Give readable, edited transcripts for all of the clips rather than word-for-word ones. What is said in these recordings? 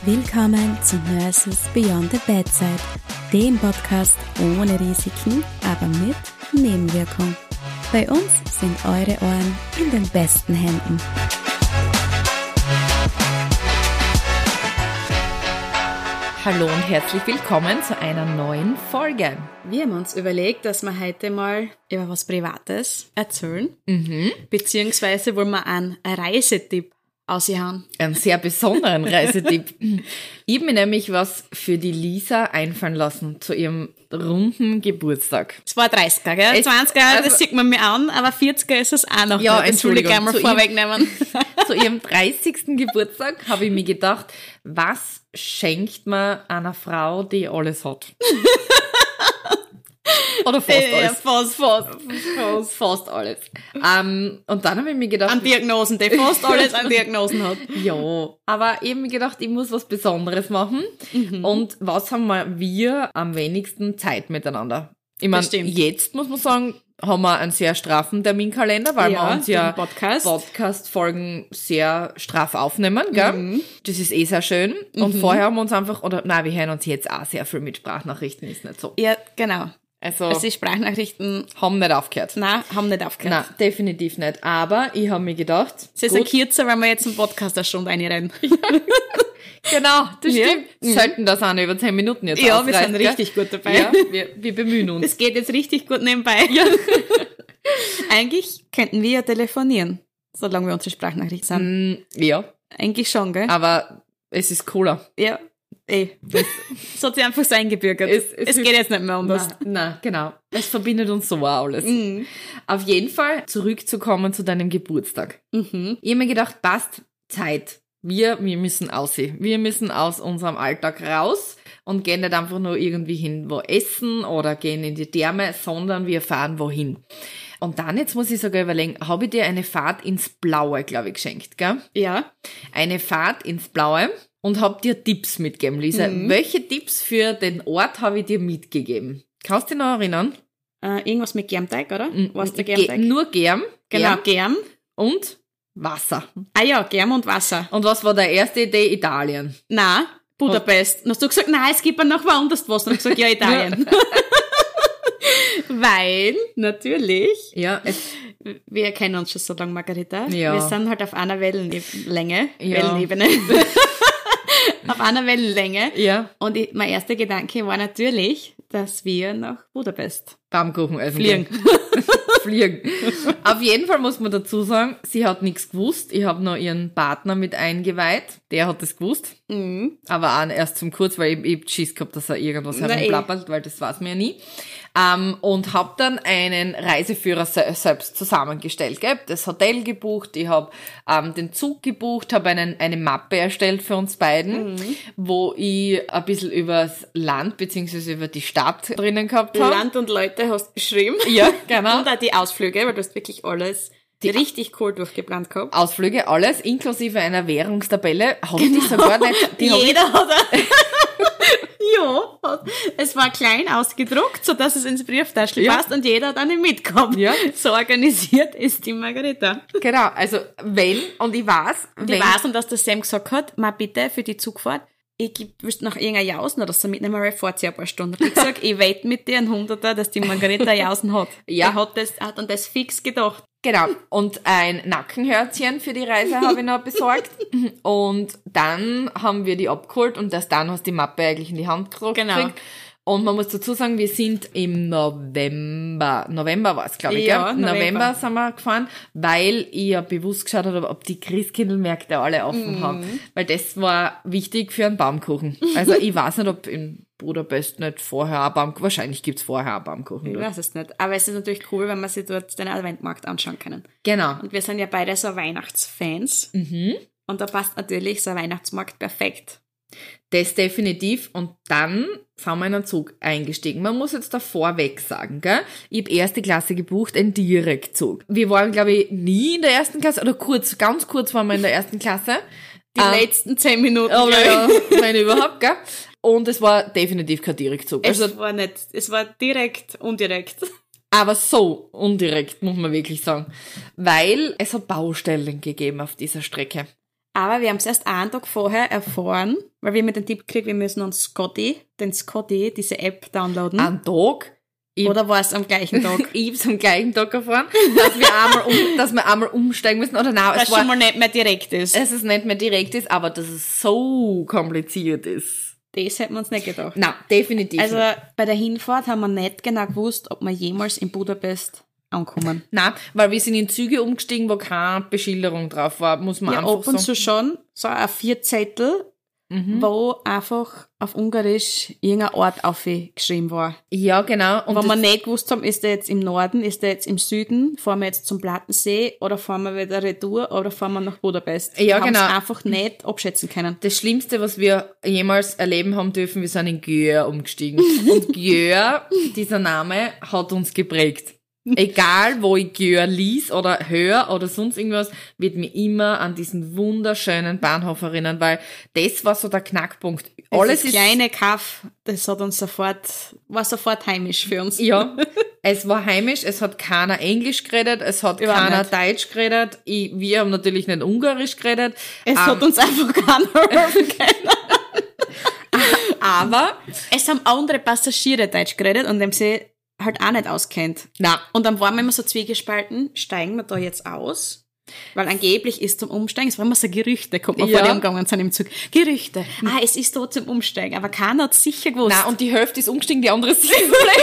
Willkommen zu Nurses Beyond the Bedside, dem Podcast ohne Risiken, aber mit Nebenwirkung. Bei uns sind eure Ohren in den besten Händen. Hallo und herzlich willkommen zu einer neuen Folge. Wir haben uns überlegt, dass wir heute mal über was Privates erzählen, beziehungsweise wollen wir einen Reisetipp aushauen. Einen sehr besonderen Reisetipp. Ich habe mir nämlich was für die Lisa einfallen lassen zu ihrem runden Geburtstag. Es war 30er, gell? 20er, das sieht man mir an, aber 40er ist es auch noch. Ja, nicht. Das will ich gerne mal vorwegnehmen. Zu ihrem 30. Geburtstag habe ich mir gedacht, was schenkt man einer Frau, die alles hat? Oder fast alles. Fast alles. Und dann habe ich mir gedacht... An Diagnosen, die fast alles an Diagnosen hat. Ja, aber ich habe mir gedacht, ich muss was Besonderes machen. Und was haben wir am wenigsten Zeit miteinander? Ich meine, jetzt muss man sagen, haben wir einen sehr straffen Terminkalender, weil wir uns ja Podcast-Folgen sehr straff aufnehmen, gell? Das ist sehr schön. Und vorher haben wir uns einfach, wir hören uns jetzt auch sehr viel mit Sprachnachrichten, ist nicht so. Ja, genau. Also die Sprachnachrichten haben nicht aufgehört. Nein, haben nicht aufgehört. Nein, definitiv nicht. Aber ich habe mir gedacht... Es ist ein kürzer, weil wir jetzt im Podcast eine Stunde reinreden. Genau, das stimmt. Sollten das auch über 10 Minuten jetzt Ja, wir sind richtig gut dabei. Ja, wir bemühen uns. Es geht jetzt richtig gut nebenbei. Ja. Eigentlich könnten wir ja telefonieren, solange wir unsere Sprachnachrichten sind. Ja. Eigentlich schon, gell? Aber es ist cooler. Ja. Es hat sich einfach so eingebürgert. Es geht jetzt nicht mehr anders. Nein, genau. Es verbindet uns so auch alles. Auf jeden Fall zurückzukommen zu deinem Geburtstag. Ich habe mir gedacht, passt, Zeit. Wir müssen aussehen. Wir müssen aus unserem Alltag raus und gehen nicht einfach nur irgendwie hin, wo essen oder gehen in die Therme, sondern wir fahren wohin. Und dann, jetzt muss ich sogar überlegen, habe ich dir eine Fahrt ins Blaue, glaube ich, geschenkt, gell? Ja. Eine Fahrt ins Blaue und habe dir Tipps mitgegeben, Lisa. Welche Tipps für den Ort habe ich dir mitgegeben? Kannst du dich noch erinnern? Irgendwas mit Germteig, oder? Was der Germteig? Nur Germ. Genau, Germ. Und Wasser. Ah ja, Germ und Wasser. Und was war deine erste Idee? Italien. Nein, Budapest. Dann hast du gesagt, nein, es gibt ja noch woanders was. Dann habe ich gesagt, ja, Italien. Weil, natürlich, wir kennen uns schon so lange, Margarita. Ja. Wir sind halt auf einer Wellenebene. Auf einer Wellenlänge. Ja. Und mein erster Gedanke war natürlich, dass wir nach Budapest Baumkuchen essen Fliegen. Auf jeden Fall muss man dazu sagen, sie hat nichts gewusst. Ich habe noch ihren Partner mit eingeweiht. Der hat das gewusst. Aber auch erst zum Kurz, weil ich Schiss gehabt, dass er irgendwas herumplappert, weil das weiß man ja nie. Und habe dann einen Reiseführer selbst zusammengestellt. Gell? Das Hotel gebucht, ich habe den Zug gebucht, habe eine Mappe erstellt für uns beiden, wo ich ein bisschen übers Land bzw. über die Stadt drinnen gehabt habe. Land und Leute hast du beschrieben. Ja, genau. Und auch die Ausflüge, weil du hast wirklich alles richtig cool durchgeplant gehabt. Ausflüge, alles, inklusive einer Währungstabelle. Hat die sogar nicht... Jeder hat Ja, es war klein ausgedruckt, sodass es ins Brieftaschel passt und jeder hat eine mitgehabt. Ja. So organisiert ist die Margarita. Genau, also und ich weiß... Und dass der Sam gesagt hat, mal bitte für die Zugfahrt, willst du noch irgendeine Jausen oder so mitnehmen, weil ich fahre ein paar Stunden. Ich gesagt, ich wette mit dir einen Hunderter, dass die Margarita Jausen hat. Ja. Er hat an das fix gedacht. Genau. Und ein Nackenhörtchen für die Reise habe ich noch besorgt. Und dann haben wir die abgeholt und erst dann hast du die Mappe eigentlich in die Hand gekriegt. Genau. Und man muss dazu sagen, wir sind im November war es, glaube ich, ja, gell? November sind wir gefahren, weil ich ja bewusst geschaut habe, ob die Christkindlmärkte alle offen haben. Weil das war wichtig für einen Baumkuchen. Also ich weiß nicht, ob in Budapest nicht vorher ein Baumkuchen, wahrscheinlich gibt's vorher einen Baumkuchen. Ich weiß es nicht. Aber es ist natürlich cool, wenn man sich dort den Adventmarkt anschauen können. Genau. Und wir sind ja beide so Weihnachtsfans. Und da passt natürlich so ein Weihnachtsmarkt perfekt. Das definitiv. Und dann sind wir in einen Zug eingestiegen. Man muss jetzt da vorweg sagen, gell? Ich habe erste Klasse gebucht, ein Direktzug. Wir waren, glaube ich, nie in der ersten Klasse, oder ganz kurz waren wir in der ersten Klasse. Die letzten 10 Minuten. Aber ja, wenn überhaupt, gell? Und es war definitiv kein Direktzug. Es war direkt, indirekt. Aber so indirekt, muss man wirklich sagen. Weil es hat Baustellen gegeben auf dieser Strecke. Aber wir haben es erst einen Tag vorher erfahren, weil wir mit den Tipp gekriegt, wir müssen uns Scotty, diese App downloaden. Einen Tag? Oder war es am gleichen Tag? Ich hab's am gleichen Tag erfahren, dass wir einmal umsteigen müssen. Oder nein, es schon mal nicht mehr direkt ist. Es ist nicht mehr direkt ist, aber dass es so kompliziert ist. Das hätten wir uns nicht gedacht. Nein, definitiv Also nicht. bei der Hinfahrt haben wir nicht genau gewusst, ob wir jemals in Budapest ankommen. Nein, weil wir sind in Züge umgestiegen, wo keine Beschilderung drauf war, muss man einfach ab und so. zu schon, so ein 4-Zettel, wo einfach auf Ungarisch irgendein Ort aufgeschrieben war. Ja, genau. Und wenn wir nicht gewusst haben, ist der jetzt im Norden, ist der jetzt im Süden, fahren wir jetzt zum Plattensee oder fahren wir wieder retour oder fahren wir nach Budapest. Ja, wir genau. haben es einfach nicht abschätzen können. Das Schlimmste, was wir jemals erleben haben dürfen, wir sind in Gjör umgestiegen. Und Gjör, dieser Name, hat uns geprägt. Egal, wo ich Gjör lies oder höre oder sonst irgendwas, wird mir immer an diesen wunderschönen Bahnhof erinnern, weil das war so der Knackpunkt. Alles das kleine Kaff, das hat uns war sofort heimisch für uns. Ja, es war heimisch, es hat keiner Englisch geredet, es hat keiner nicht. Deutsch geredet, wir haben natürlich nicht Ungarisch geredet. Es hat uns einfach keiner helfen können. Aber es haben andere Passagiere Deutsch geredet und dem sie halt auch nicht auskennt. na, Und dann waren wir immer so zwiegespalten, steigen wir da jetzt aus? Weil angeblich ist zum Umsteigen, es waren immer so Gerüchte, kommt man Ja. vor die umgegangen sind im Zug. Gerüchte. Es ist da zum Umsteigen, aber keiner hat sicher gewusst. na, und die Hälfte ist umgestiegen, die andere ist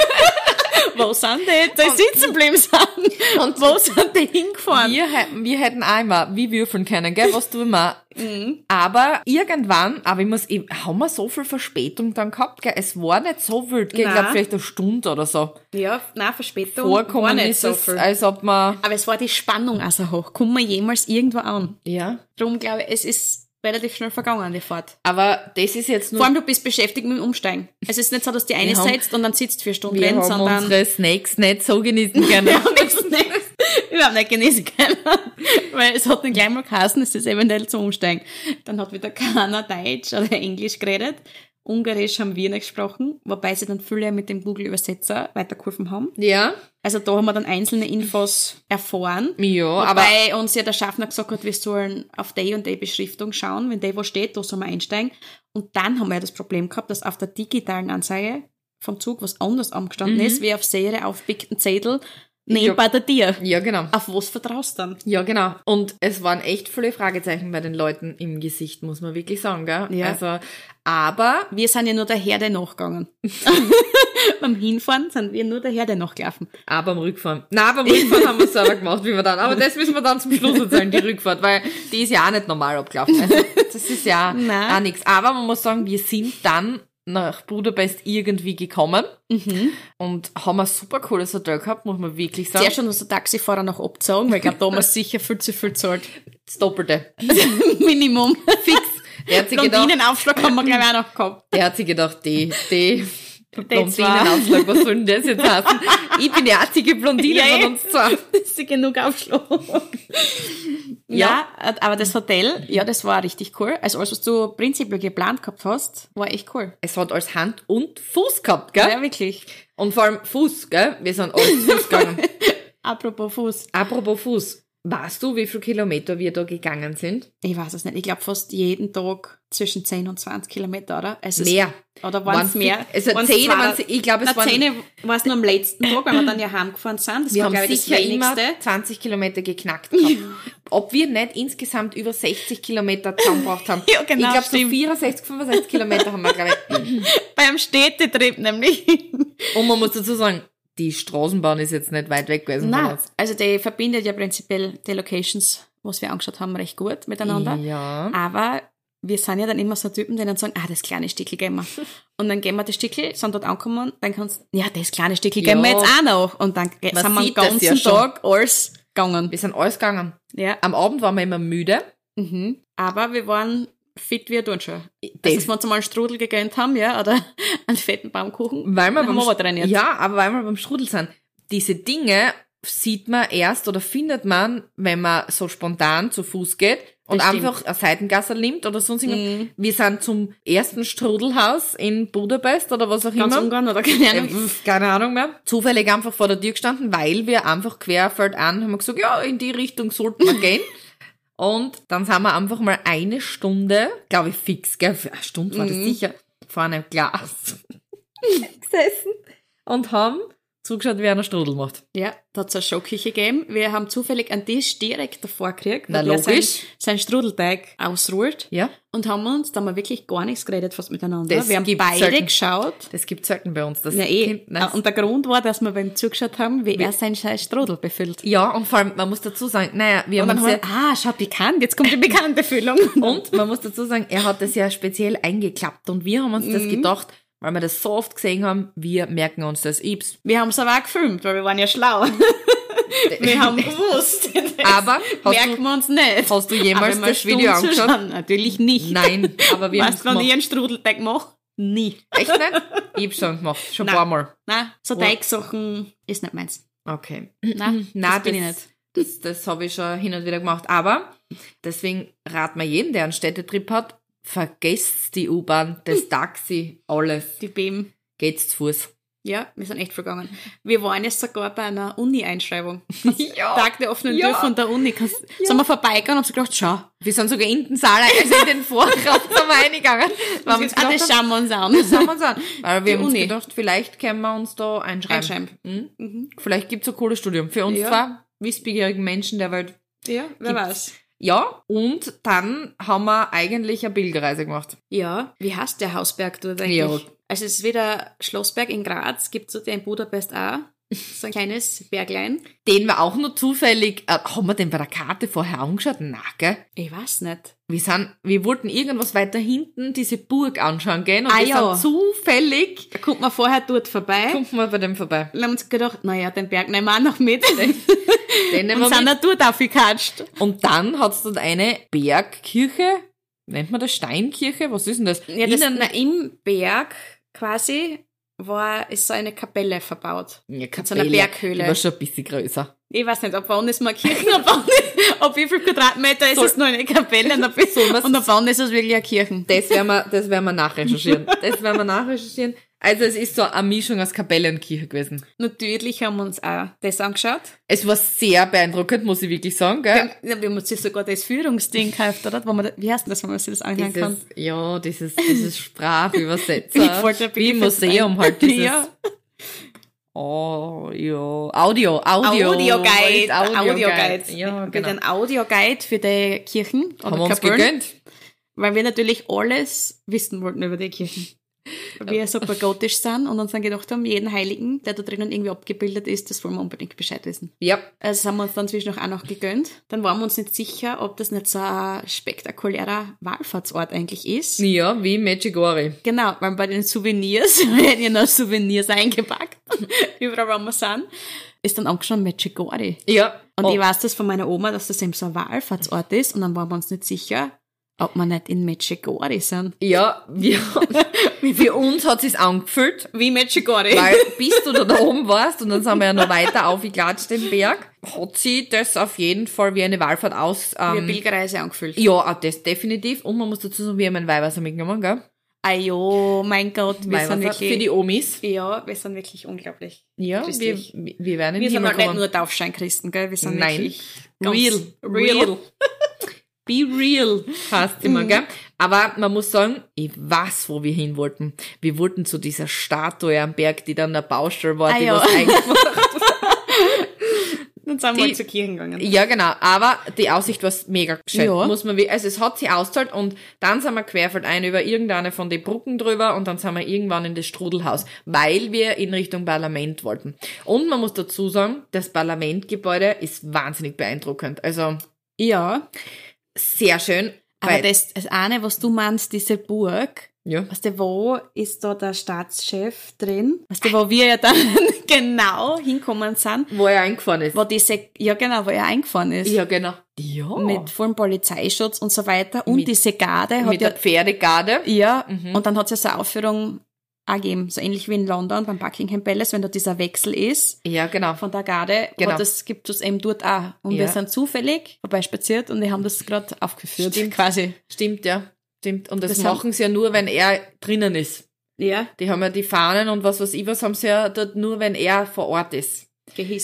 Wo sind die sitzen geblieben sind? Und wo sind die hingefahren? Wir hätten einmal wie würfeln können, gell, was tun wir? Aber irgendwann, haben wir so viel Verspätung dann gehabt, gell, es war nicht so wild, gell, ich Nein. glaube vielleicht eine Stunde oder so. Ja, nein, Verspätung Vorkommen war nicht ist so es, viel. als ob man, Aber es war die Spannung auch so hoch. Kommen wir jemals irgendwo an? ja. Darum glaube ich, es ist relativ schnell vergangen, die Fahrt. Aber das ist jetzt nur, Vor allem, du bist beschäftigt mit dem Umsteigen. Es ist nicht so, dass die eine haben- sitzt und dann sitzt 4 Stunden wir drin, haben sondern unsere Snacks nicht so genießen können. wir haben nichts überhaupt nicht genießen können. Weil es hat dann gleich mal geheißen, es ist eventuell zum Umsteigen. Dann hat wieder keiner Deutsch oder Englisch geredet. Ungarisch haben wir nicht gesprochen, wobei sie dann viele mit dem Google-Übersetzer weitergeholfen haben. Ja, Also da haben wir dann einzelne Infos erfahren. ja, aber Wobei uns ja der Schaffner gesagt hat, wir sollen auf die und die Beschriftung schauen, wenn die wo steht, da sollen wir einsteigen. Und dann haben wir ja das Problem gehabt, dass auf der digitalen Anzeige vom Zug was anderes angestanden ist, wie auf sehr aufgepickten Zettel neben bei der Tier. ja, genau. Auf was vertraust du dann? Ja, genau. Und es waren echt viele Fragezeichen bei den Leuten im Gesicht, muss man wirklich sagen, gell? Ja. Also, aber, Wir sind ja nur der Herde nachgegangen. Beim Hinfahren sind wir nur der Herde nachgelaufen. beim Rückfahren. Nein, beim Rückfahren haben wir es selber gemacht, wie wir dann. Aber das müssen wir dann zum Schluss erzählen, die Rückfahrt, weil die ist ja auch nicht normal abgelaufen. Also, das ist ja Nein. auch nichts. Aber man muss sagen, wir sind dann nach Budapest irgendwie gekommen und haben ein super cooles Hotel gehabt, muss man wirklich sagen. Sehr schon, dass der Taxifahrer noch abgezogen, weil ich glaube, da haben wir sicher viel zu viel zahlt. Das Doppelte. Minimum. Fix. Der hat sich gedacht, Blondinenabschlag haben wir gleich auch noch gehabt. die zwar. Blondinenausschlag, was soll denn das jetzt heißen? Ich bin die einzige Blondine Ja, von uns zwei. Das ist genug Aufschlag. Ja, aber das Hotel, ja, das war richtig cool. Also alles, was du prinzipiell geplant gehabt hast, war echt cool. Es hat alles Hand und Fuß gehabt, gell? Ja, wirklich. Und vor allem Fuß, gell? Wir sind alles Fuß gegangen. Apropos Fuß. Apropos Fuß. Weißt du, wie viele Kilometer wir da gegangen sind? Ich weiß es nicht. Ich glaube fast jeden Tag zwischen 10 und 20 Kilometer, oder? Mehr. Oder waren es mehr? Also 10 waren ich glaube, es waren... 10 war es nur am letzten Tag, weil wir dann ja heimgefahren sind. Das Wir war, haben glaube ich, das sicher immer wenigste. 20 Kilometer geknackt gehabt. Ob wir nicht insgesamt über 60 Kilometer zusammengebracht haben. Ja, genau, Ich glaube, so stimmt. 64, 65 Kilometer haben wir, glaube ich. Beim Städtetrip nämlich. Und man muss dazu sagen, die Straßenbahn ist jetzt nicht weit weg gewesen von Nein, uns. also die verbindet ja prinzipiell die Locations, was wir angeschaut haben, recht gut miteinander. Ja. Aber wir sind ja dann immer so Typen, die dann sagen, das kleine Stückchen gehen wir. Und dann gehen wir das Stückchen, sind dort angekommen, dann kannst du, das kleine Stückchen gehen wir Ja. jetzt auch noch. Und dann sind wir den sieht das ganzen ja schon. Tag alles gegangen. Wir sind alles gegangen. Ja. Am Abend waren wir immer müde. Aber wir waren fit wie ein Turnschuh. Das- Also, dass wir uns mal einen Strudel gegönnt haben, ja, oder einen fetten Baumkuchen. Weil wir Dann haben wir trainiert. Ja, aber weil wir beim Strudel sind. Diese Dinge sieht man erst oder findet man, wenn man so spontan zu Fuß geht und Das stimmt. einfach eine Seitengasse nimmt oder sonst irgendwas. Wir sind zum ersten Strudelhaus in Budapest oder was auch Ganz immer. Ungarn oder keine Ahnung. Keine Ahnung mehr. Zufällig einfach vor der Tür gestanden, weil wir einfach querfeldein haben wir gesagt, ja, in die Richtung sollten wir gehen. Und dann sind wir einfach mal eine Stunde, glaube ich fix, gell? Für eine Stunde war das sicher, vor einem Glas gesessen und haben zugeschaut, wie einer Strudel macht. Ja, da hat es eine Showküche gegeben. Wir haben zufällig einen Tisch direkt davor gekriegt, Na, wo der logisch. sein Strudelteig ausruht. Ja. Und haben uns, da haben wir wirklich gar nichts geredet fast miteinander. Das wir haben gibt's beide selten. geschaut. Das gibt's selten bei uns. Das Ja, eh. Kind- Nein. Und der Grund war, dass wir beim zugeschaut haben, wie er seinen scheiß Strudel befüllt. Ja, und vor allem, man muss dazu sagen, naja, wir Und haben dann uns haben wir, schaut bekannt, jetzt kommt die bekannte Füllung. und man muss dazu sagen, er hat das ja speziell eingeklappt und wir haben uns das gedacht, weil wir das so oft gesehen haben, wir merken uns das. Wir haben es aber auch gefilmt, weil wir waren ja schlau. Wir haben gewusst. Aber merken wir uns nicht. hast du jemals Aber wenn wir das Video stumm angeschaut? zuschauen, natürlich nicht. Nein, aber wir haben Weißt du, wenn ich einen Strudelteig mache? Nie. Echt nicht? Ich hab's schon gemacht, schon ein Nein. paar Mal. Nein, so Teigsachen ist nicht meins. Okay. Nein, das bin ich nicht. Das habe ich schon hin und wieder gemacht. Aber deswegen raten wir jeden, der einen Städtetrip hat, vergesst die U-Bahn, das Taxi, alles. Die BEM. Geht's zu Fuß. Ja, wir sind echt vergangen. Wir waren jetzt sogar bei einer Uni-Einschreibung. Ja. Tag der offenen Ja. Tür von der Uni. Sind wir vorbeigegangen und haben so gedacht, schau. Wir sind sogar in den Saal, also in den Vorraum sind wir reingegangen. Weil wir uns gedacht das haben, schauen wir uns an. das haben wir uns an. Weil wir Die haben uns Uni. gedacht, vielleicht können wir uns da einschreiben. Vielleicht gibt's ein cooles Studium. Für uns Ja. zwei wissbegierigen Menschen der Welt. Ja, wer Gibt's. weiß. Ja, und dann haben wir eigentlich eine Pilgerreise gemacht. Ja, wie heißt der Hausberg dort eigentlich? Ja. Also es ist wieder Schlossberg in Graz, gibt's dort in Budapest auch. So ein kleines Berglein. Den wir auch nur zufällig, haben wir den bei der Karte vorher angeschaut? Nein, gell? Ich weiß nicht. Wir wollten irgendwas weiter hinten diese Burg anschauen gehen und Ah, wir ja. sind zufällig, Da kommt man vorher dort vorbei. kommt man bei dem vorbei. Dann haben wir uns gedacht, naja, den Berg nehmen wir auch noch mit. Den nehmen Und wir sind mit. da dort aufgekatscht. Und dann hat's dort eine Bergkirche, nennt man das Steinkirche? Was ist denn das? Ja, das, Innen- im Berg quasi ist so eine Kapelle verbaut. ja, so einer Berghöhle. Die war schon ein bisschen größer. Ich weiß nicht, ab wann ist mal Kirchen, ab wie viel Quadratmeter ist es nur eine Kapelle und ab wann ist es wirklich eine Kirchen. Das werden wir nachrecherchieren. Also es ist so eine Mischung aus Kapelle und Kirche gewesen. Natürlich haben wir uns auch das angeschaut. Es war sehr beeindruckend, muss ich wirklich sagen, gell? Wir haben uns ja sogar das Führungsding gekauft, oder? Wo man, wie heißt denn das, wenn man sich das anhören kann? Dieses Sprachübersetzer. Ich wollte ein Wie im bisschen Museum halt dieses. Ja. Oh, ja. Audioguide. Audioguide. Ja, Mit genau. einem Audioguide für die Kirchen oder Haben wir uns Kapellen, gegönnt. weil wir natürlich alles wissen wollten über die Kirchen. Weil wir super gotisch sind und uns dann gedacht haben, jeden Heiligen, der da drinnen irgendwie abgebildet ist, das wollen wir unbedingt Bescheid wissen. Ja. Also das haben wir uns dann zwischendurch auch noch gegönnt. Dann waren wir uns nicht sicher, ob das nicht so ein spektakulärer Wallfahrtsort eigentlich ist. Ja, wie Medjugorje. Genau, weil bei den Souvenirs, wir hätten ja noch Souvenirs eingepackt, überall wo wir sind, ist dann angeschaut Medjugorje. Ja. Und ich weiß das von meiner Oma, dass das eben so ein Wallfahrtsort ist und dann waren wir uns nicht sicher, ob wir nicht in Medjugorje sind. Ja, für uns hat es angefühlt, Wie Medjugorje. weil bis du da oben warst und dann sind wir ja noch weiter aufgeklatscht den Berg, hat sie das auf jeden Fall wie eine Wallfahrt aus. Wie eine Pilgerreise angefühlt. Ja, das definitiv. Und man muss dazu sagen, wir haben ein Weihwasser mitgenommen, gell? Ah jo, mein Gott, wir sind Weihwasser wirklich... für die Omis. Ja, wir sind wirklich unglaublich. Ja, wir christlich. werden in Wir den sind Himmel halt nicht kommen. nur Taufscheinchristen, gell? Wir sind Nein. wirklich Real. Be real heißt immer, gell? Aber man muss sagen, ich weiß, wo wir hin wollten. Wir wollten zu dieser Statue am Berg, die dann der Baustelle war, Ah, die ja. was eingemacht. Dann sind wir halt zur Kirche gegangen. Ja, genau. Aber die Aussicht war mega schön. Ja. Also es hat sich ausgezahlt und dann sind wir querfeldein über irgendeine von den Brücken drüber und dann sind wir irgendwann in das Strudelhaus, weil wir in Richtung Parlament wollten. Und man muss dazu sagen, das Parlamentgebäude ist wahnsinnig beeindruckend. Also Ja, sehr schön. aber weil- das eine, was du meinst, diese Burg, ja. weißt du, wo ist da der Staatschef drin? Weißt du, wo wir ja dann genau hinkommen sind? Wo er eingefahren ist. Wo wo er eingefahren ist. Ja, genau. Ja. Mit vollem Polizeischutz und so weiter. Und Mit- diese Garde hat Mit ja, der Pferdegarde. ja, und dann hat es ja so eine Aufführung auch gegeben, so ähnlich wie in London beim Buckingham Palace, wenn da dieser Wechsel ist Ja, genau. von der Garde, Genau. das gibt es eben dort auch. Und Ja. wir sind zufällig vorbeispaziert und die haben das gerade aufgeführt, Stimmt. quasi. Stimmt, ja. Stimmt. Und das Das machen sie ja nur, wenn er drinnen ist. Ja, Die haben ja die Fahnen und was weiß ich was, haben sie ja dort nur, wenn er vor Ort ist. gehisst.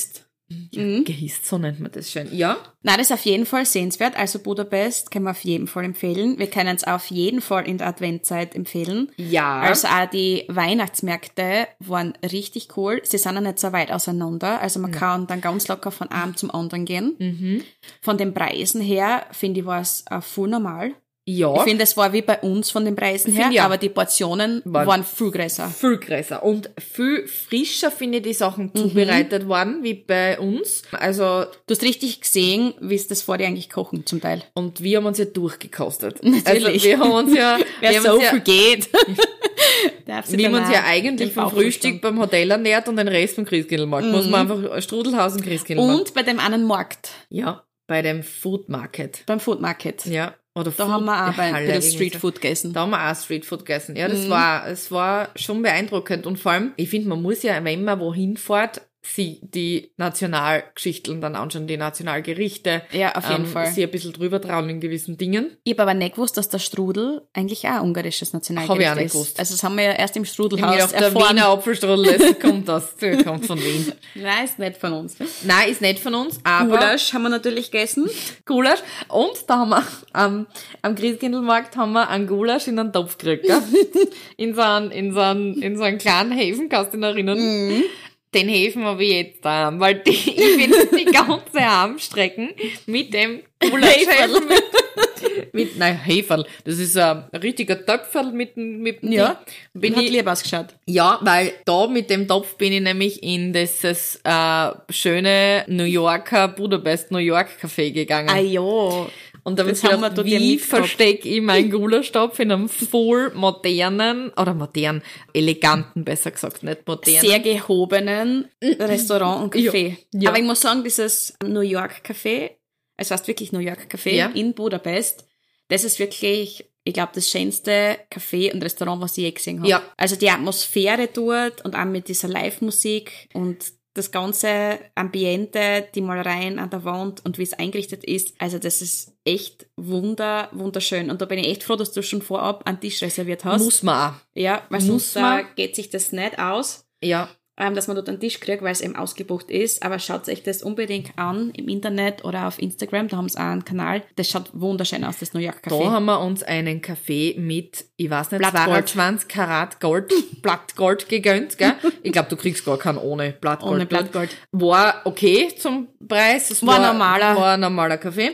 Ja, gehisst, so nennt man das schön. Ja? Nein, das ist auf jeden Fall sehenswert. Also Budapest können wir auf jeden Fall empfehlen. Wir können es auf jeden Fall in der Adventzeit empfehlen. Ja. Also auch die Weihnachtsmärkte waren richtig cool. Sie sind ja nicht so weit auseinander. Also man kann dann ganz locker von einem zum anderen gehen. Von den Preisen her, finde ich, war es voll normal. Ja. Ich finde, es war wie bei uns von den Preisen her, ja. aber die Portionen waren viel größer. Viel größer. Und viel frischer, finde ich, die Sachen zubereitet worden, wie bei uns. Also, du hast richtig gesehen, wie es das vor dir eigentlich kochen, zum Teil. Und wir haben uns ja durchgekostet. Natürlich. Also, wir haben uns ja, wer so viel geht. Wir haben uns ja eigentlich vom Frühstück beim Hotel ernährt und den Rest vom Christkindlmarkt. Muss man einfach Strudelhausen Christkindlmarkt. Und bei dem einen Markt. Ja, bei dem Food Market. Beim Food Market. Ja. Oder da haben wir auch bei der Streetfood gegessen. Da haben wir auch Streetfood gegessen. Ja, es war schon beeindruckend. Und vor allem, ich finde, man muss ja, wenn man wohin fährt, die Nationalgeschichten dann anschauen, die Nationalgerichte. Ja, auf jeden Fall. Sie ein bisschen drüber trauen in gewissen Dingen. Ich habe aber nicht gewusst, dass der Strudel eigentlich auch ein ungarisches Nationalgericht ist. Habe ich auch nicht gewusst. Also das haben wir ja erst im Strudelhaus erfahren. Der Wiener Apfelstrudel, das kommt von Wien. Nein, ist nicht von uns. Nein, ist nicht von uns, aber... Gulasch haben wir natürlich gegessen. Gulasch. Und da haben wir am Christkindlmarkt haben wir einen Gulasch in einen Topf gekriegt, gell? in so einen kleinen Häfen, kannst du dich noch erinnern? Den Häfen habe ich jetzt da, weil ich finde die ganze Armstrecken mit dem Gulaschhäfen Heferl. Das ist ein richtiger Töpferl mit ja, hat lieb ausgeschaut. Ja, weil da mit dem Topf bin ich nämlich in dieses schöne New York Café gegangen. Ah ja. Und da habe ich gedacht, wie verstecke ich meinen Gulasch-Topf in einem voll eleganten, besser gesagt, nicht modernen. Sehr gehobenen Restaurant und Café. Ja. Aber ich muss sagen, dieses New York Café, es heißt wirklich New York Café in Budapest, das ist wirklich, ich glaube, das schönste Café und Restaurant, was ich je gesehen habe. Ja. Also die Atmosphäre dort und auch mit dieser Live-Musik und das ganze Ambiente, die Malereien an der Wand und wie es eingerichtet ist, also das ist echt wunderschön. Und da bin ich echt froh, dass du schon vorab einen Tisch reserviert hast. Muss man auch. Ja, weil sonst geht sich das nicht aus. Ja. Dass man dort einen Tisch kriegt, weil es eben ausgebucht ist. Aber schaut euch das unbedingt an im Internet oder auf Instagram, da haben sie auch einen Kanal. Das schaut wunderschön aus, das New York Café. Da haben wir uns einen Kaffee mit, ich weiß nicht, Blattgold. 22 Karat Gold, Blattgold gegönnt, gell? Ich glaube, du kriegst gar keinen ohne Blattgold. Ohne Blattgold. War okay zum Preis. Es war ein normaler Kaffee.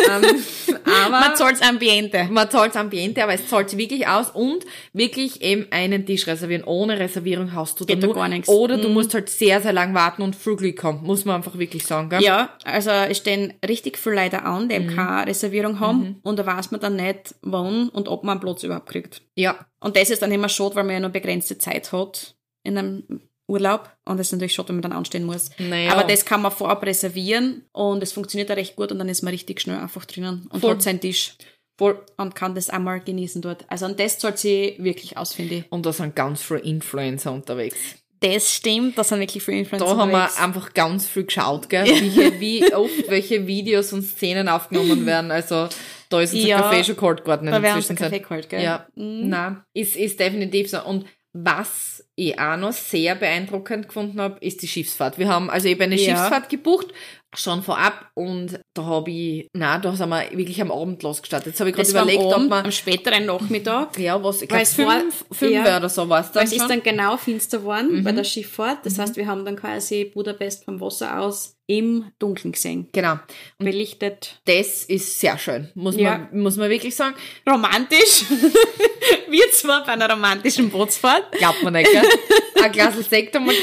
Aber man zahlt's Ambiente. Aber es zahlt sich wirklich aus und wirklich eben einen Tisch reservieren. Ohne Reservierung hast du da nur gar nichts. Oder du musst halt sehr, sehr lang warten und viel Glück haben, muss man einfach wirklich sagen, gell? Ja, also es stehen richtig viele Leute an, die eben keine Reservierung haben und da weiß man dann nicht, wann und ob man einen Platz überhaupt kriegt. Ja. Und das ist dann immer schade, weil man ja nur begrenzte Zeit hat in einem Urlaub und das ist natürlich schade, wenn man dann anstehen muss. Naja. Aber das kann man vorab reservieren und es funktioniert da recht gut und dann ist man richtig schnell einfach drinnen und hat seinen Tisch. Und kann das einmal genießen dort. Also und das zahlt sich wirklich aus, finde ich. Und da sind ganz viele Influencer unterwegs. Das stimmt, da sind wirklich viele Influencer Da haben wir unterwegs. einfach ganz viel geschaut, gell? Wie oft welche Videos und Szenen aufgenommen werden. Also da ist unser Kaffee schon kalt geworden. Da wäre unser Kaffee kalt, gell? Ja, nein, ist definitiv so. Und was ich auch noch sehr beeindruckend gefunden habe, ist die Schiffsfahrt. Wir haben also eben eine Schiffsfahrt gebucht, schon vorab, und da sind wir wirklich am Abend losgestartet. Jetzt habe ich gerade überlegt, ob man am späteren Nachmittag. Ja, was, ich glaube 5 oder so war es dann. Weil es ist dann genau finster geworden bei der Schifffahrt. Das heißt, wir haben dann quasi Budapest vom Wasser aus im Dunkeln gesehen. Genau. Und belichtet. Das ist sehr schön, muss man wirklich sagen. Romantisch. Wir zwar bei einer romantischen Bootsfahrt. Glaubt man nicht, gell? Ein Glas Sekt haben wir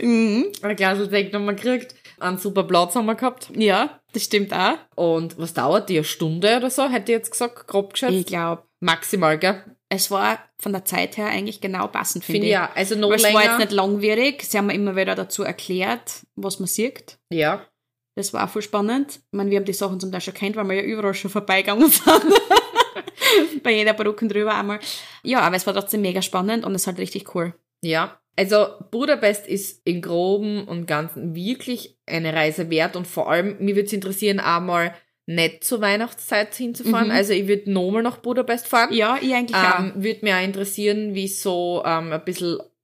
gekriegt. Einen super Platz haben wir gehabt. Ja, das stimmt auch. Und was dauert die? Eine Stunde oder so, hätte ich jetzt gesagt, grob geschätzt? Ich glaube. Maximal, gell? Es war von der Zeit her eigentlich genau passend, finde ich. Ja, also noch länger. Es war jetzt nicht langwierig. Sie haben mir immer wieder dazu erklärt, was man sieht. Ja. Das war auch voll spannend. Ich meine, wir haben die Sachen zum Teil schon kennt, weil wir ja überall schon vorbeigegangen sind. Bei jeder Brücke drüber einmal. Ja, aber es war trotzdem mega spannend und es ist halt richtig cool. Ja, also Budapest ist im Groben und Ganzen wirklich eine Reise wert und vor allem, mich würde es interessieren, einmal nicht zur Weihnachtszeit hinzufahren. Also ich würde nochmal nach Budapest fahren. Ja, ich eigentlich auch. Würde mich auch interessieren, wie so ein bisschen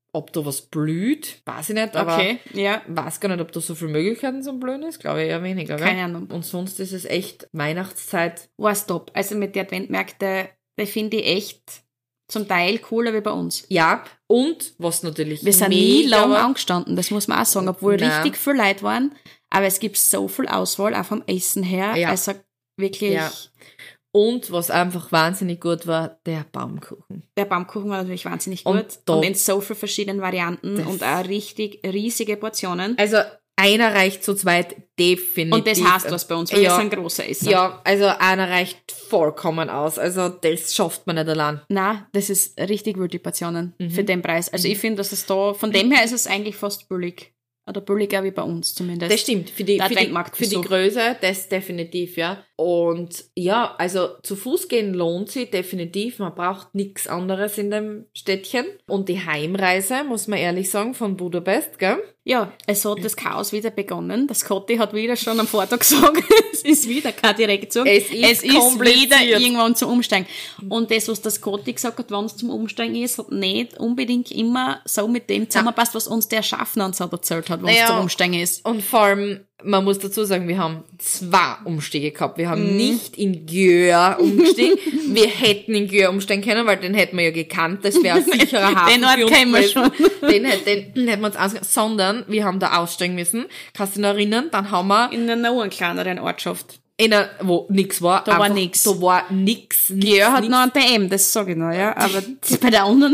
ob da was blüht, weiß ich nicht, aber Okay, ja. weiß gar nicht, ob da so viele Möglichkeiten zum Blühen ist, glaube ich eher weniger. Gell? Keine Ahnung. Und sonst ist es echt Weihnachtszeit. War's top. Also mit den Adventmärkten, die finde ich echt zum Teil cooler wie bei uns. Ja, und was natürlich Wir sind nie mega lang war- angestanden, das muss man auch sagen, obwohl Nein. richtig viel Leute waren. Aber es gibt so viel Auswahl, auch vom Essen her. Ja. Also wirklich, Ja. Und was einfach wahnsinnig gut war, der Baumkuchen. der Baumkuchen war natürlich wahnsinnig Und gut. da- Und in so vielen verschiedenen Varianten Das- und auch richtig riesige Portionen. Also einer reicht zu zweit definitiv. Und das heißt was bei uns, weil Ja. wir sind große Esser. Ja, also einer reicht vollkommen aus. Also das schafft man nicht allein. Nein, das ist richtig gut, die Portionen Mhm. für den Preis. Also ich finde, dass es da, von dem her ist es eigentlich fast billig. Oder billiger wie bei uns zumindest. Das stimmt, für die Der Adventmarktbesuch. Größe, das definitiv, ja. Und ja, also zu Fuß gehen lohnt sich definitiv. Man braucht nichts anderes in dem Städtchen. Und die Heimreise, muss man ehrlich sagen, von Budapest, gell? Ja, es hat das Chaos wieder begonnen. Das Kotti hat wieder schon am Vortag gesagt, es ist wieder kein Direktzug. Es ist kompliziert. wieder irgendwann zum Umsteigen. Und das, was das Kotti gesagt hat, wenn es zum Umsteigen ist, hat nicht unbedingt immer so mit dem zusammenpasst, was uns der Schaffner uns hat erzählt hat, wenn es Naja. zum Umsteigen ist. Und vor allem, man muss dazu sagen, wir haben 2 Umstiege gehabt. Wir haben nicht in Gjör umgestiegen. Wir hätten in Gjör umsteigen können, weil den hätten wir ja gekannt. Das wäre ein sicherer Hafen Den Ort für uns kennen wir gewesen. Den hätten wir uns ausgegangen. Sondern wir haben da aussteigen müssen. Kannst du dich noch erinnern? Dann haben wir In einer noch kleineren Ortschaft. in einer, wo nix war. Da war einfach- nix. Da war nix. Gör hat noch ein PM, das sage ich noch, ja. Aber bei der anderen,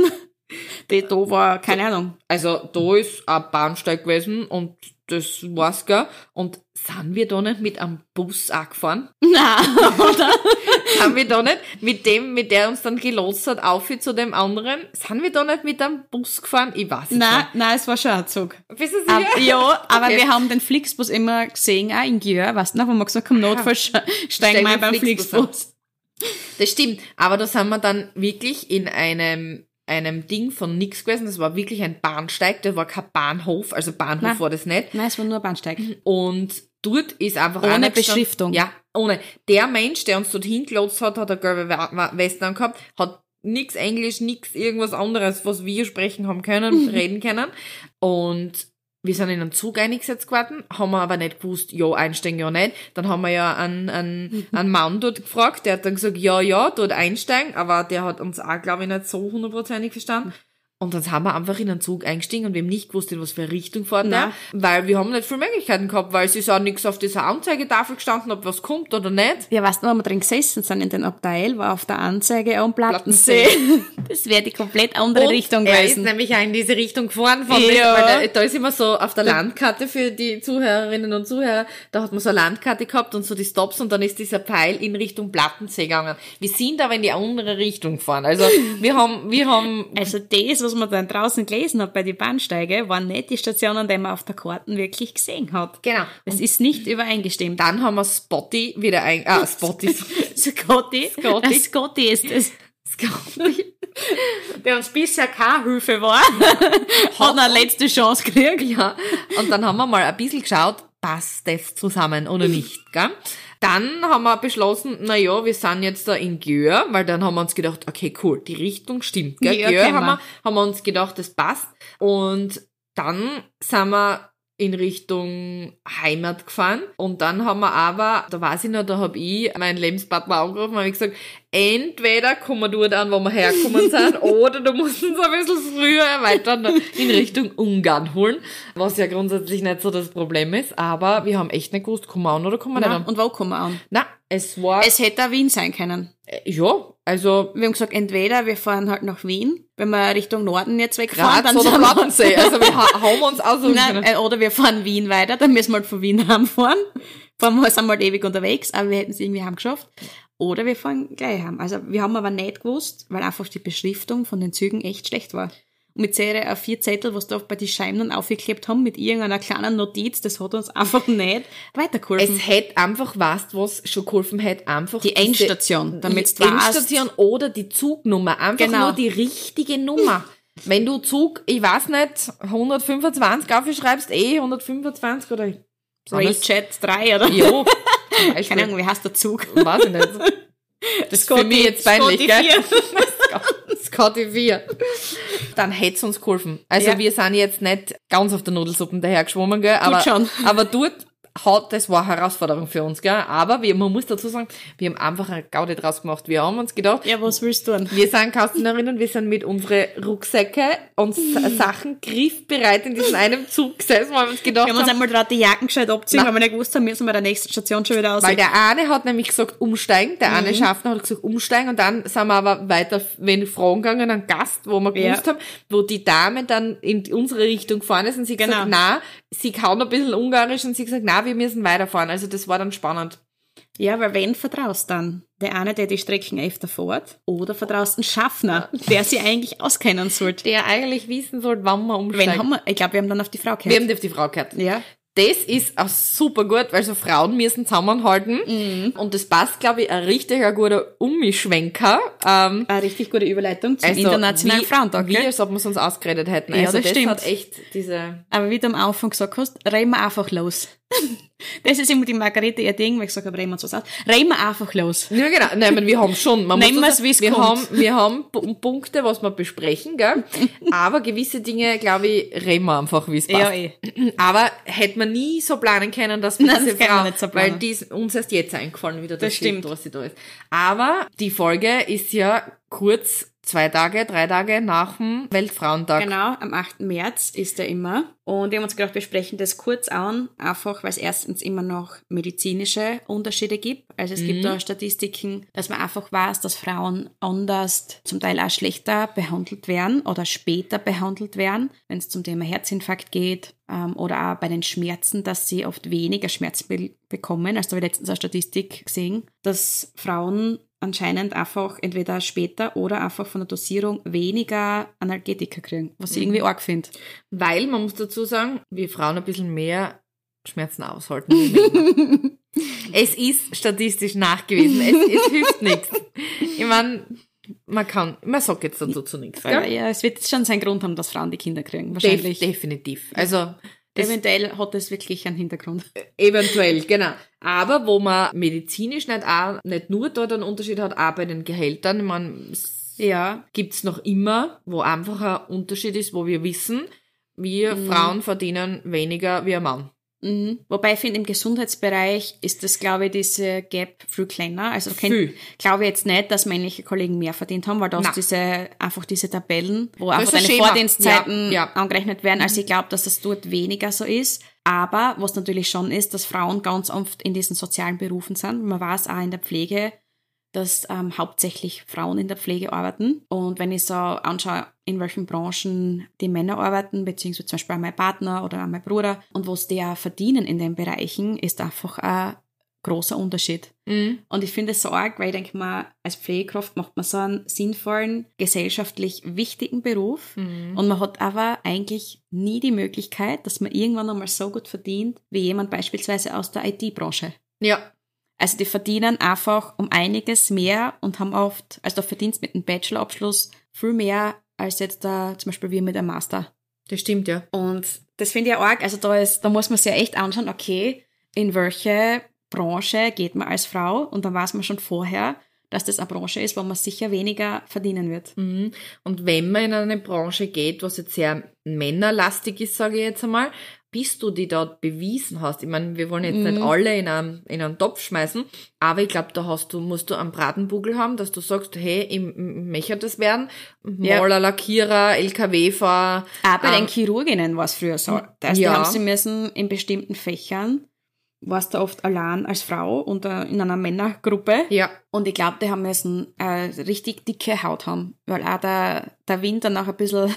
da war, keine Ahnung. Also da ist ein Bahnsteig gewesen und das war's, gell? Und sind wir da nicht mit einem Bus angefahren? Nein, oder? Sind wir da nicht mit dem, mit der uns dann gelotst hat, auf zu dem anderen? Sind wir da nicht mit einem Bus gefahren? Ich weiß es Nein, es war schon ein Zug. nicht. Bist du sicher? Ja, aber Okay. wir haben den Flixbus immer gesehen, auch in Gjör, weißt du noch, wo wir gesagt haben, notfalls steigen wir beim Flixbus. Das stimmt. Aber da sind wir dann wirklich in einem Ding von nix gewesen. Das war wirklich ein Bahnsteig. Da war kein Bahnhof. Also Bahnhof Nein. war das nicht. Nein, es war nur ein Bahnsteig. Und dort ist einfach Ohne einer gestanden- Beschriftung. Ja, ohne. Der Mensch, der uns dort hingelotst hat, hat eine gelbe Weste angehabt, hat nix Englisch, nix irgendwas anderes, was wir sprechen haben können, reden können. Und wir sind in einen Zug eingesetzt geworden, haben wir aber nicht gewusst, ja, einsteigen, ja, nicht. Dann haben wir ja einen Mann dort gefragt, der hat dann gesagt, ja, dort einsteigen, aber der hat uns auch, glaube ich, nicht so 100% verstanden. Und dann sind wir einfach in einen Zug eingestiegen und wir haben nicht gewusst, in was für eine Richtung fährt der, Nein. weil wir haben nicht viele Möglichkeiten gehabt, weil es ist auch nichts auf dieser Anzeigetafel gestanden, ob was kommt oder nicht. Ja, weißt du, wo wir drin gesessen sind in den Abteil, war auf der Anzeige am Plattensee. Das wäre die komplett andere Richtung er ist gewesen. nämlich auch in diese Richtung gefahren, von Ja. weil da ist immer so auf der Landkarte für die Zuhörerinnen und Zuhörer, da hat man so eine Landkarte gehabt und so die Stops und dann ist dieser Pfeil in Richtung Plattensee gegangen. Wir sind aber in die andere Richtung gefahren. Also wir haben Also das, was man dann draußen gelesen hat bei den Bahnsteige, waren nicht die Stationen, die man auf der Karten wirklich gesehen hat. genau. Das ist nicht übereingestimmt. Dann haben wir Spotty wieder Spotty. Scotty. Scotty. Scotty ist es. Scotty. Der uns bisher keine Hilfe war, hat eine letzte Chance gekriegt. Ja, und dann haben wir mal ein bisschen geschaut, passt das zusammen oder nicht, gell? Dann haben wir beschlossen, na ja, wir sind jetzt da in Gjör, weil dann haben wir uns gedacht, okay, cool, die Richtung stimmt, gell? Gjör Gjör kennen haben wir uns gedacht, das passt. Und dann sind wir in Richtung Heimat gefahren und dann haben wir aber, da weiß ich noch, da habe ich meinen Lebenspartner angerufen und habe gesagt, entweder kommen wir dort an, wo wir hergekommen sind, oder du musst uns ein bisschen früher erweitern in Richtung Ungarn holen, was ja grundsätzlich nicht so das Problem ist, aber wir haben echt nicht gewusst, kommen wir an oder kommen wir nicht Nein, an. und wo kommen wir an? Na, es war, Es hätte auch Wien sein können. ja, also Wir haben gesagt, entweder wir fahren halt nach Wien, wenn wir Richtung Norden jetzt wegfahren, Graz oder sind wir- Plattensee, also wir haben uns aussuchen Nein, können. oder wir fahren Wien weiter, dann müssen wir halt von Wien heimfahren. Sind wir halt ewig unterwegs, aber wir hätten es irgendwie heimgeschafft. Oder wir fahren gleich heim. Also wir haben aber nicht gewusst, weil einfach die Beschriftung von den Zügen echt schlecht war. Und mit Serie A4 Zettel, was da bei die Scheiben dann aufgeklebt haben, mit irgendeiner kleinen Notiz, das hat uns einfach nicht weitergeholfen. Es hätte einfach, weißt du, was schon geholfen hätte, einfach Die Endstation, damit die du weißt. Endstation oder die Zugnummer, einfach Genau. nur die richtige Nummer. Wenn du Zug, ich weiß nicht, 125 aufschreibst, 125 oder Raychat 3 oder? Jo, zum Keine Beispiel. Ahnung, wie heißt der Zug? Weiß ich nicht. Das ist für mich jetzt peinlich, Scotty gell? 4. Scotty 4. dann hätte es uns geholfen. Also wir sind jetzt nicht ganz auf der Nudelsuppe dahergeschwommen, gell? Aber dort das war eine Herausforderung für uns, gell? Aber man muss dazu sagen, wir haben einfach eine Gaudi draus gemacht. Wir haben uns gedacht, ja, was willst du tun? Wir sind Kastenerinnen, wir sind mit unseren Rucksäcke und Sachen griffbereit in diesem einen Zug gesessen, weil wir uns gedacht haben. Wir haben uns einmal gerade die Jacken gescheit abziehen, weil wir nicht gewusst haben, müssen wir bei der nächsten Station schon wieder aus. Weil der eine hat nämlich gesagt, umsteigen, der eine Schaffner hat gesagt, umsteigen, und dann sind wir aber weiter, wenn Fragen gegangen, an Gast, wo wir gewusst haben, wo die Dame dann in unsere Richtung gefahren ist und sie gesagt, nein, sie kann ein bisschen Ungarisch und sie gesagt, nein, wir müssen weiterfahren. Also das war dann spannend. Ja, weil wen vertraust dann? Der eine, der die Strecken öfter fährt, oder vertraust einen Schaffner, der sie eigentlich auskennen sollte? Der eigentlich wissen sollte, wann man umsteigt. Ich glaube, wir haben dann auf die Frau gehört. Wir haben auf die Frau gehört. Ja. Das ist auch super gut, weil so Frauen müssen zusammenhalten. Und das passt, glaube ich, ein guter Ummischwenker. Eine richtig gute Überleitung zum Internationalen Frauentag. Wie, als ob wir es uns ausgeredet hätten. Ja, also das stimmt. Hat echt diese... Aber wie du am Anfang gesagt hast, reden wir einfach los. Das ist immer die Margarete ihr Ding, weil ich gesagt habe, reden wir uns was aus. Reden wir einfach los. Ja, genau. Nein, wir haben schon. Nehmen wir es, wie es kommt. Wir haben Punkte, was wir besprechen, gell? Aber gewisse Dinge, glaube ich, reden wir einfach, wie es passt. Ja, Aber hätte man nie so planen können, dass wir diese Frau, nicht so planen. Weil die ist uns erst jetzt eingefallen, wie das stimmt, was sie da ist. Aber die Folge ist ja kurz 3 Tage nach dem Weltfrauentag. Genau, am 8. März ist er immer. Und wir haben uns gedacht, wir sprechen das kurz an, einfach weil es erstens immer noch medizinische Unterschiede gibt. Also es gibt da Statistiken, dass man einfach weiß, dass Frauen anders, zum Teil auch schlechter behandelt werden oder später behandelt werden, wenn es zum Thema Herzinfarkt geht, oder auch bei den Schmerzen, dass sie oft weniger Schmerzen bekommen. Also da habe ich letztens eine Statistik gesehen, dass Frauen anscheinend einfach entweder später oder einfach von der Dosierung weniger Analgetika kriegen, was ich irgendwie arg finde. Weil, man muss dazu sagen, wir Frauen ein bisschen mehr Schmerzen aushalten wie Männer. Es ist statistisch nachgewiesen, es hilft nichts. Ich meine, man sagt jetzt dazu nichts. Ja, es wird schon seinen Grund haben, dass Frauen die Kinder kriegen, wahrscheinlich. Definitiv. Also eventuell hat das wirklich einen Hintergrund. Eventuell, genau. Aber wo man medizinisch nicht nur dort einen Unterschied hat, auch bei den Gehältern, ich meine, gibt's noch immer, wo einfach ein Unterschied ist, wo wir wissen, wir Frauen verdienen weniger wie ein Mann. Wobei ich finde, im Gesundheitsbereich ist das, glaube ich, diese Gap viel kleiner. Also glaube ich jetzt nicht, dass männliche Kollegen mehr verdient haben, weil da hast einfach diese Tabellen, wo einfach deine Vordienstzeiten angerechnet werden. Also ich glaube, dass das dort weniger so ist. Aber was natürlich schon ist, dass Frauen ganz oft in diesen sozialen Berufen sind. Man weiß auch in der Pflege, dass hauptsächlich Frauen in der Pflege arbeiten. Und wenn ich so anschaue, in welchen Branchen die Männer arbeiten, beziehungsweise zum Beispiel auch mein Partner oder auch mein Bruder, und was die auch verdienen in den Bereichen, ist einfach ein großer Unterschied. Und ich finde es so arg, weil ich denke mal, als Pflegekraft macht man so einen sinnvollen, gesellschaftlich wichtigen Beruf. Und man hat aber eigentlich nie die Möglichkeit, dass man irgendwann einmal so gut verdient, wie jemand beispielsweise aus der IT-Branche. Ja. Also die verdienen einfach um einiges mehr und haben oft, also du verdienst mit einem Bachelorabschluss viel mehr als jetzt da zum Beispiel wir mit einem Master. Das stimmt, ja. Und das finde ich auch arg. Also da muss man sich ja echt anschauen, okay, in welche Branche geht man als Frau? Und dann weiß man schon vorher, dass das eine Branche ist, wo man sicher weniger verdienen wird. Und wenn man in eine Branche geht, was jetzt sehr männerlastig ist, sage ich jetzt einmal, bis du die dort bewiesen hast. Ich meine, wir wollen jetzt nicht alle in einen Topf schmeißen, aber ich glaube, musst du einen Bratenbugel haben, dass du sagst, hey, ich möchte das werden. Maler, Lackierer, LKW-Fahrer. Auch bei den Chirurginnen war es früher so. Also die haben sie müssen in bestimmten Fächern, warst du oft allein als Frau und in einer Männergruppe. Ja. Und ich glaube, die haben müssen richtig dicke Haut haben, weil auch der Wind dann auch ein bisschen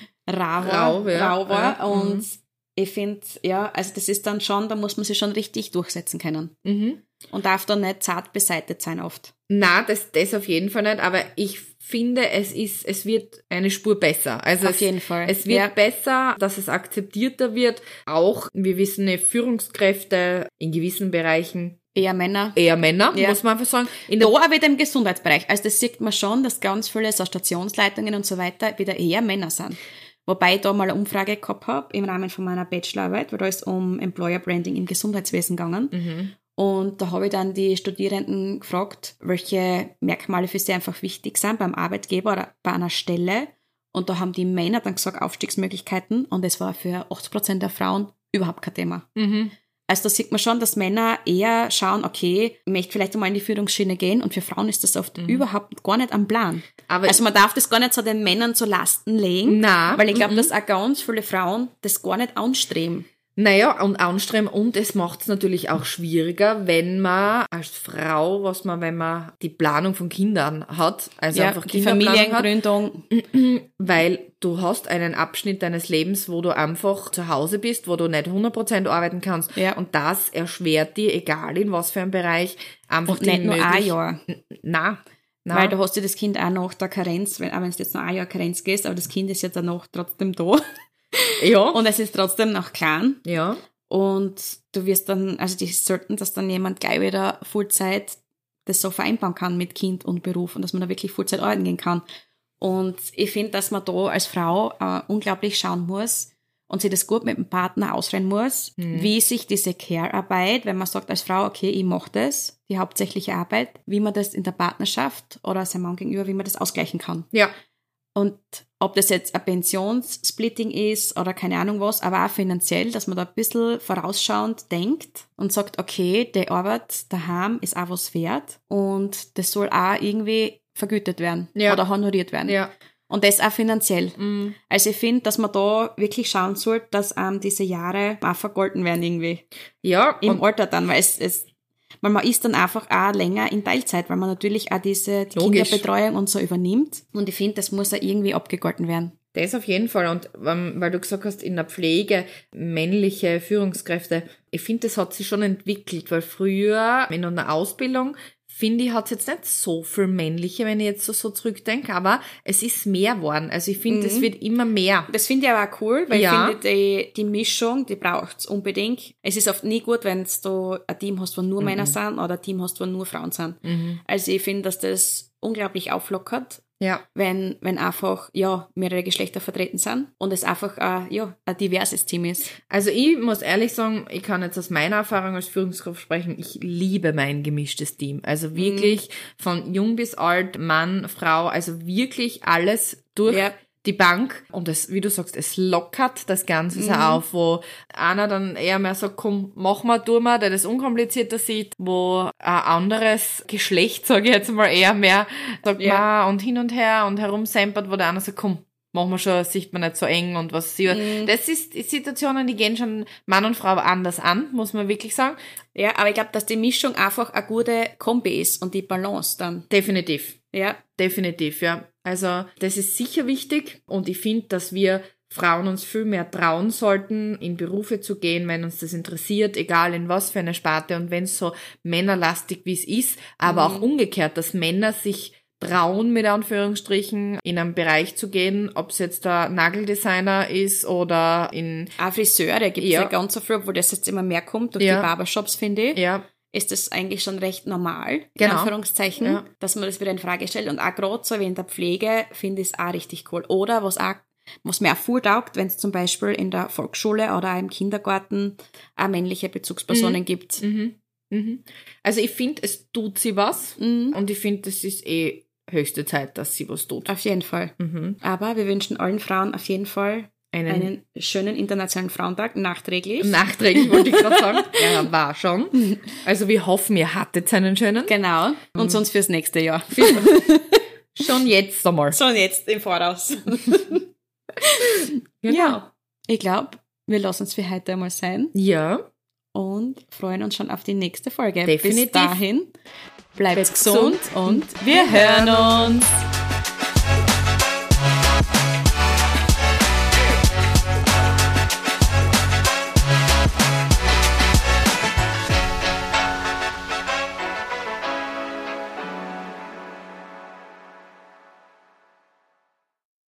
rau war. Ja. Und ich finde, also das ist dann schon, da muss man sich schon richtig durchsetzen können. Und darf dann nicht zart beseitigt sein oft. Na, das auf jeden Fall nicht, aber ich finde, es wird eine Spur besser. Also auf jeden Fall. Es wird besser, dass es akzeptierter wird. Auch, wir wissen, Führungskräfte in gewissen Bereichen eher Männer, muss man einfach sagen. Da auch wieder im Gesundheitsbereich. Also das sieht man schon, dass ganz viele so Stationsleitungen und so weiter wieder eher Männer sind. Wobei ich da mal eine Umfrage gehabt habe im Rahmen von meiner Bachelorarbeit, weil da ist um Employer Branding im Gesundheitswesen gegangen. Und da habe ich dann die Studierenden gefragt, welche Merkmale für sie einfach wichtig sind beim Arbeitgeber oder bei einer Stelle. Und da haben die Männer dann gesagt, Aufstiegsmöglichkeiten. Und das war für 80% der Frauen überhaupt kein Thema. Also da sieht man schon, dass Männer eher schauen, okay, ich möchte vielleicht einmal in die Führungsschiene gehen. Und für Frauen ist das oft überhaupt gar nicht am Plan. Aber also man darf das gar nicht so den Männern zu Lasten legen. Nein. Weil ich glaube, dass auch ganz viele Frauen das gar nicht anstreben. Naja, und anstreben, und es macht es natürlich auch schwieriger, wenn man als Frau, wenn man die Planung von Kindern hat, also einfach die Familiengründung. Weil du hast einen Abschnitt deines Lebens, wo du einfach zu Hause bist, wo du nicht 100% arbeiten kannst. Ja. Und das erschwert dir, egal in was für einem Bereich, einfach und nicht nur ein Jahr. Nein. Weil du hast ja das Kind auch nach der Karenz, auch wenn es jetzt noch ein Jahr Karenz gehst, aber das Kind ist ja danach trotzdem da. Ja. Und es ist trotzdem noch klein. Ja. Und du wirst dann, also die sollten, dass dann jemand gleich wieder Fullzeit das so vereinbaren kann mit Kind und Beruf und dass man da wirklich Fullzeit arbeiten gehen kann. Und ich finde, dass man da als Frau unglaublich schauen muss und sich das gut mit dem Partner ausreden muss, wie sich diese Care-Arbeit, wenn man sagt als Frau, okay, ich mache das, die hauptsächliche Arbeit, wie man das in der Partnerschaft oder seinem Mann gegenüber, wie man das ausgleichen kann. Ja. Und ob das jetzt ein Pensionssplitting ist oder keine Ahnung was, aber auch finanziell, dass man da ein bisschen vorausschauend denkt und sagt, okay, die Arbeit daheim ist auch was wert und das soll auch irgendwie vergütet werden oder honoriert werden. Ja. Und das auch finanziell. Also ich finde, dass man da wirklich schauen sollte, dass diese Jahre auch vergolten werden irgendwie. Ja. Im Alter dann, weil weil man ist dann einfach auch länger in Teilzeit, weil man natürlich auch die Kinderbetreuung und so übernimmt. Und ich finde, das muss auch irgendwie abgegolten werden. Das auf jeden Fall. Und weil du gesagt hast, in der Pflege männliche Führungskräfte, ich finde, das hat sich schon entwickelt, weil früher in einer Ausbildung, finde ich, hat es jetzt nicht so viel männliche, wenn ich jetzt so zurückdenke, aber es ist mehr geworden. Also ich finde, es wird immer mehr. Das finde ich aber auch cool, weil ich finde, die Mischung, die braucht's unbedingt. Es ist oft nie gut, wenn du ein Team hast, wo nur Männer sind oder ein Team hast, wo nur Frauen sind. Also ich finde, dass das unglaublich auflockert. Ja. Wenn einfach, mehrere Geschlechter vertreten sind und es einfach, ein diverses Team ist. Also ich muss ehrlich sagen, ich kann jetzt aus meiner Erfahrung als Führungskraft sprechen, ich liebe mein gemischtes Team. Also wirklich von jung bis alt, Mann, Frau, also wirklich alles durch die Bank. Und es, wie du sagst, es lockert das Ganze so auf, wo einer dann eher mehr sagt, komm, mach mal, tu mal, der das unkomplizierter sieht, wo ein anderes Geschlecht, sage ich jetzt mal, eher mehr sagt, und hin und her und herumsempert, wo der andere sagt, komm, machen wir schon, sieht man nicht so eng und was sie. Das ist Situationen, die gehen schon Mann und Frau anders an, muss man wirklich sagen. Ja, aber ich glaube, dass die Mischung einfach eine gute Kombi ist und die Balance dann. Definitiv. Ja. Definitiv, ja. Also das ist sicher wichtig und ich finde, dass wir Frauen uns viel mehr trauen sollten, in Berufe zu gehen, wenn uns das interessiert, egal in was für eine Sparte und wenn es so männerlastig wie es ist, aber auch umgekehrt, dass Männer sich trauen, mit Anführungsstrichen, in einen Bereich zu gehen, ob es jetzt der Nageldesigner ist oder in... Auch Friseure gibt es ja ganz so viel, obwohl das jetzt immer mehr kommt durch die Barbershops, finde ich. Ja. Ist das eigentlich schon recht normal, in Anführungszeichen, dass man das wieder in Frage stellt. Und auch gerade so wie in der Pflege finde ich es auch richtig cool. Oder was mir auch voll taugt, wenn es zum Beispiel in der Volksschule oder auch im Kindergarten auch männliche Bezugspersonen gibt. Also ich finde, es tut sie was und ich finde, das ist höchste Zeit, dass sie was tut. Auf jeden Fall. Aber wir wünschen allen Frauen auf jeden Fall einen schönen internationalen Frauentag, nachträglich. Nachträglich wollte ich gerade sagen. Ja, war schon. Also wir hoffen, ihr hattet einen schönen. Genau. Und sonst fürs nächste Jahr. Schon jetzt einmal. Schon jetzt im Voraus. Genau. Ja, ich glaube, wir lassen es für heute einmal sein. Ja. Und freuen uns schon auf die nächste Folge. Definitiv. Bis dahin, bleibt gesund und wir hören uns.